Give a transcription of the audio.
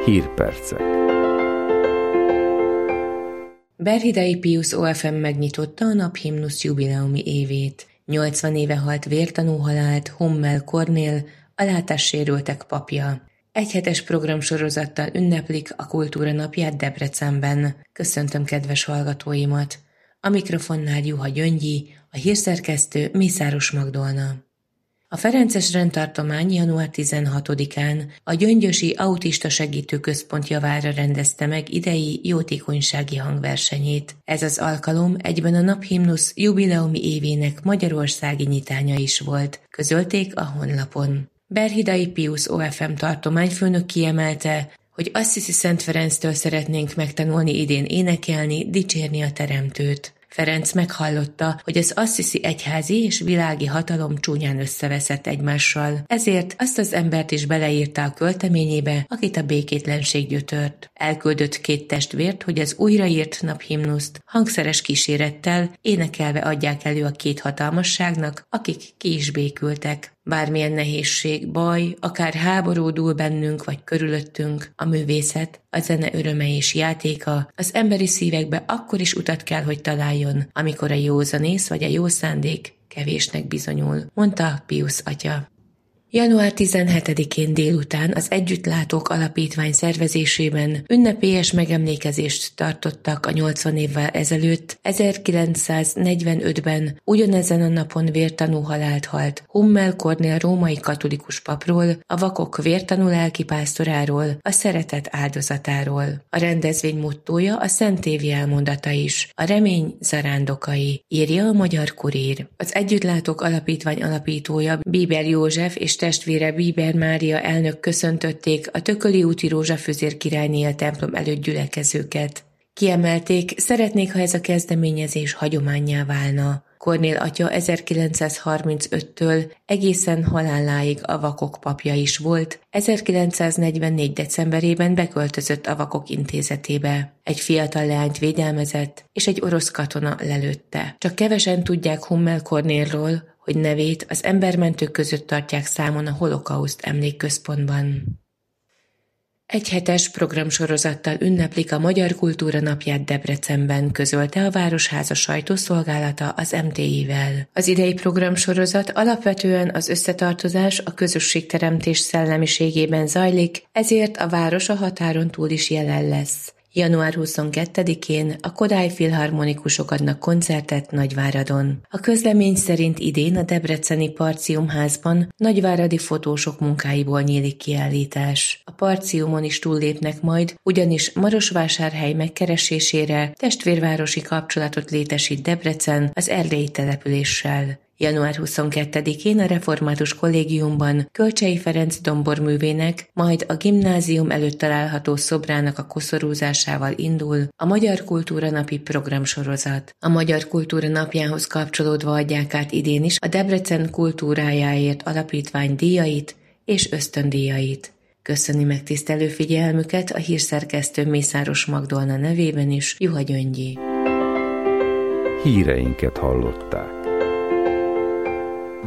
Hírpercek. Berhidai Piusz OFM megnyitotta a naphimnusz jubileumi évét. 80 éve halt vértanú halált Hummel Kornél, a látássérültek papja. Egyhetes programsorozattal ünneplik a Kultúra napját Debrecenben. Köszöntöm kedves hallgatóimat! A mikrofonnál Juha Gyöngyi, a hírszerkesztő Mészáros Magdolna. A ferences rendtartomány január 16-án a Gyöngyösi Autista Segítőközpont javára rendezte meg idei jótékonysági hangversenyét. Ez az alkalom egyben a naphimnusz jubileumi évének magyarországi nyitánya is volt, közölték a honlapon. Berhidai Piusz OFM tartományfőnök kiemelte, hogy Assisi Szent Ferenctől szeretnénk megtanulni idén énekelni, dicsérni a Teremtőt. Ferenc meghallotta, hogy az assisi egyházi és világi hatalom csúnyán összeveszett egymással, ezért azt az embert is beleírta a költeményébe, akit a békétlenség gyötört. Elküldött 2 testvért, hogy az újraírt naphimnuszt hangszeres kísérettel énekelve adják elő a 2 hatalmasságnak, akik ki is békültek. Bármilyen nehézség, baj, akár háború dúl bennünk vagy körülöttünk, a művészet, a zene öröme és játéka az emberi szívekbe akkor is utat kell, hogy találjon, amikor a józanész vagy a jó szándék kevésnek bizonyul, mondta Piusz atya. Január 17-én délután az Együttlátók Alapítvány szervezésében ünnepélyes megemlékezést tartottak a 80 évvel ezelőtt, 1945-ben ugyanezen a napon vértanú halált halt Hummel Kornél római katolikus papról, a vakok vértanú lelkipásztoráról, a szeretet áldozatáról. A rendezvény mottója a Szent Évi elmondata is, a remény zarándokai, írja a Magyar Kurír. Az Együttlátók Alapítvány alapítója Bieber József és testvére Bieber Mária elnök köszöntötték a Tököli úti Rózsafüzér királyné templom előtt gyülekezőket. Kiemelték, szeretnék, ha ez a kezdeményezés hagyománnyá válna. Kornél atya 1935-től egészen haláláig a vakok papja is volt, 1944. decemberében beköltözött a vakok intézetébe. Egy fiatal leányt védelmezett, és egy orosz katona lelőtte. Csak kevesen tudják Hummel Kornélról, hogy nevét az embermentők között tartják számon a holokauszt emlékközpontban. Egyhetes programsorozattal ünneplik a Magyar Kultúra napját Debrecenben, közölte a Városháza sajtószolgálata az MTI-vel. Az idei programsorozat alapvetően az összetartozás, a közösségteremtés szellemiségében zajlik, ezért a város a határon túl is jelen lesz. Január 22-én a Kodály Filharmonikusok adnak koncertet Nagyváradon. A közlemény szerint idén a debreceni Parciumházban nagyváradi fotósok munkáiból nyílik kiállítás. A Parciumon is túllépnek majd, ugyanis Marosvásárhely megkeresésére testvérvárosi kapcsolatot létesít Debrecen az erdélyi településsel. Január 22-én a Református Kollégiumban Kölcsey Ferenc domborművének, majd a gimnázium előtt található szobrának a koszorúzásával indul a Magyar Kultúra napi programsorozat. A Magyar Kultúra napjához kapcsolódva adják át idén is a Debrecen kultúrájáért alapítvány díjait és ösztöndíjait. Köszöni megtisztelő figyelmüket a hírszerkesztő Mészáros Magdolna nevében is Juha Gyöngyi. Híreinket hallották.